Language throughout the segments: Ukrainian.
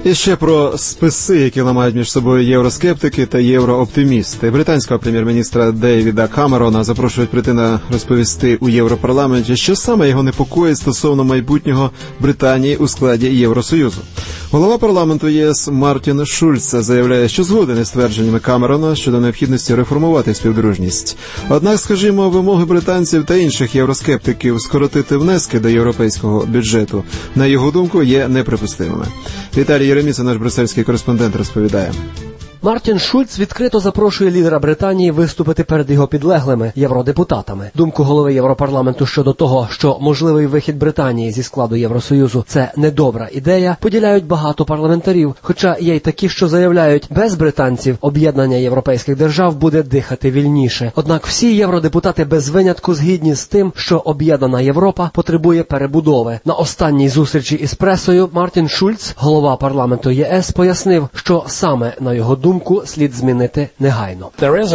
І ще про списи, які ламають між собою євроскептики та єврооптимісти. Британського прем'єр-міністра Девіда Камерона запрошують прийти розповісти у Європарламенті, що саме його непокоїть стосовно майбутнього Британії у складі Євросоюзу. Голова парламенту ЄС Мартін Шульц заявляє, що згоден із твердженнями Камерона щодо необхідності реформувати співдружність. Однак, скажімо, вимоги британців та інших євроскептиків скоротити внески до європейського бюджету, на його думку, є неприпустимими. Віталій Єреміца, наш брюссельський кореспондент, розповідає. Мартін Шульц відкрито запрошує лідера Британії виступити перед його підлеглими євродепутатами. Думку голови Європарламенту щодо того, що можливий вихід Британії зі складу Євросоюзу – це недобра ідея, поділяють багато парламентарів, хоча є й такі, що заявляють, без британців об'єднання європейських держав буде дихати вільніше. Однак всі євродепутати без винятку згідні з тим, що об'єднана Європа потребує перебудови. На останній зустрічі із пресою Мартін Шульц, голова парламенту ЄС, пояснив, що саме, на його думку, слід змінити негайно.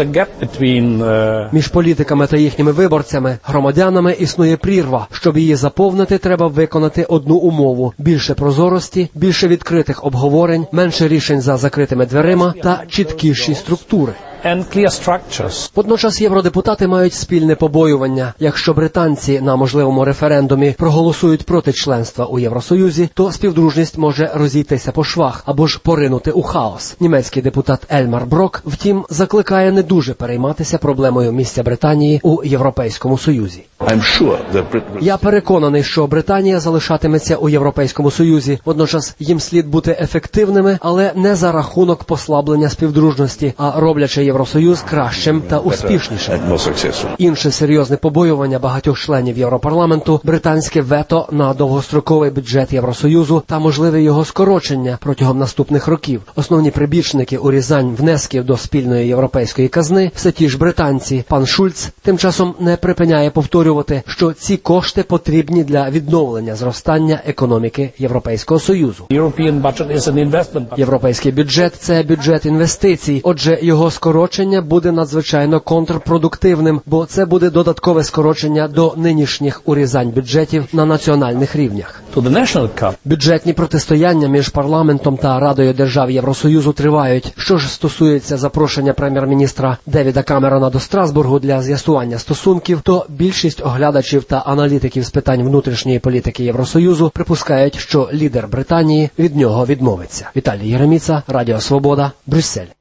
Між політиками та їхніми виборцями, громадянами, існує прірва. Щоб її заповнити, треба виконати одну умову – більше прозорості, більше відкритих обговорень, менше рішень за закритими дверима та чіткіші структури. Водночас євродепутати мають спільне побоювання. Якщо британці на можливому референдумі проголосують проти членства у Євросоюзі, то співдружність може розійтися по швах або ж поринути у хаос. Німецький депутат Ельмар Брок, втім, закликає не дуже перейматися проблемою місця Британії у Європейському Союзі. Я переконаний, що Британія залишатиметься у Європейському Союзі. Водночас їм слід бути ефективними, але не за рахунок послаблення співдружності, а роблячи Євросоюз кращим та успішнішим. Інше серйозне побоювання багатьох членів Європарламенту – британське вето на довгостроковий бюджет Євросоюзу та можливе його скорочення протягом наступних років. Основні прибічники урізань внесків до спільної європейської казни – все ті ж британці. Пан Шульц тим часом не припиняє повторювати, що ці кошти потрібні для відновлення зростання економіки Європейського Союзу. Європейський бюджет – це бюджет інвестицій, отже, його скорочення буде надзвичайно контрпродуктивним, бо це буде додаткове скорочення до нинішніх урізань бюджетів на національних рівнях. Бюджетні протистояння між парламентом та Радою держав Євросоюзу тривають. Що ж стосується запрошення прем'єр-міністра Девіда Камерона до Страсбургу для з'ясування стосунків, то більшість оглядачів та аналітиків з питань внутрішньої політики Євросоюзу припускають, що лідер Британії від нього відмовиться. Віталій Єреміца, Радіо Свобода, Брюссель.